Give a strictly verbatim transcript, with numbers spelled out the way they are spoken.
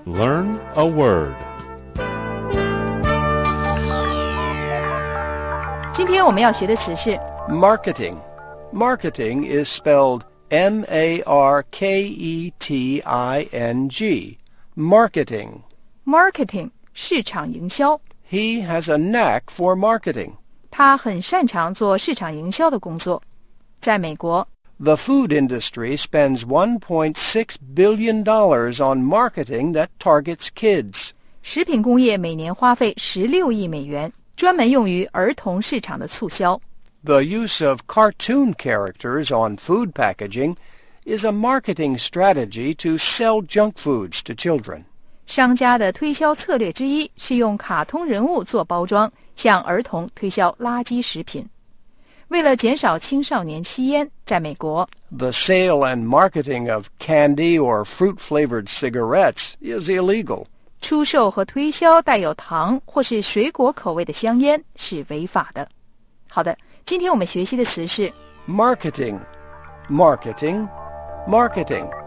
Learn a word. 今天我们要学的词是 Marketing. Marketing is spelled M A R K E T I N G. Marketing. marketing 市场营销。 He has a knack for marketing. 他很擅长做市场营销的工作。在美国 The food industry spends one point six billion dollars on marketing that targets kids. 食品工业每年花费十六亿美元，专门用于儿童市场的促销。 The use of cartoon characters on food packaging is a marketing strategy to sell junk foods to children. 商家的推销策略之一是用卡通人物做包装，向儿童推销垃圾食品。为了减少青少年吸烟，在美国 The sale and marketing of candy or fruit-flavored cigarettes is illegal. 出售和推销带有糖或是水果口味的香烟是违法的。好的，今天我们学习的词是 Marketing. Marketing. Marketing.